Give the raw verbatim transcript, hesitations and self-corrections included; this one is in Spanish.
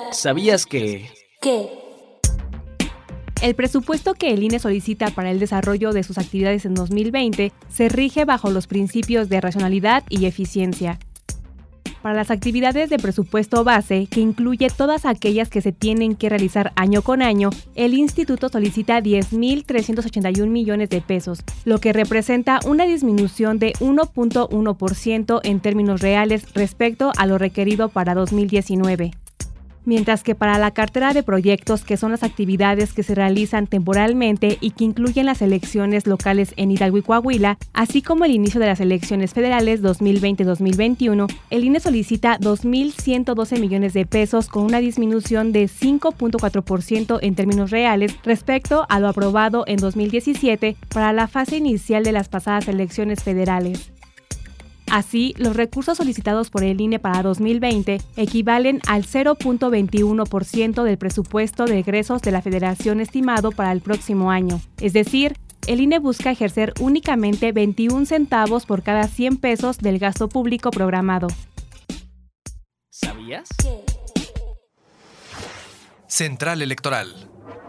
¿Sabías que...? ¿Qué? El presupuesto que el I N E solicita para el desarrollo de sus actividades en dos mil veinte se rige bajo los principios de racionalidad y eficiencia. Para las actividades de presupuesto base, que incluye todas aquellas que se tienen que realizar año con año, el instituto solicita diez mil trescientos ochenta y un millones de pesos, lo que representa una disminución de uno punto uno por ciento en términos reales respecto a lo requerido para dos mil diecinueve. Mientras que para la cartera de proyectos, que son las actividades que se realizan temporalmente y que incluyen las elecciones locales en Hidalgo y Coahuila, así como el inicio de las elecciones federales dos mil veinte dos mil veintiuno, el I N E solicita dos mil ciento doce millones de pesos con una disminución de cinco punto cuatro por ciento en términos reales respecto a lo aprobado en dos mil diecisiete para la fase inicial de las pasadas elecciones federales. Así, los recursos solicitados por el I N E para dos mil veinte equivalen al cero punto veintiuno por ciento del presupuesto de egresos de la Federación estimado para el próximo año. Es decir, el I N E busca ejercer únicamente veintiún centavos por cada cien pesos del gasto público programado. ¿Sabías? ¿Qué? Central Electoral.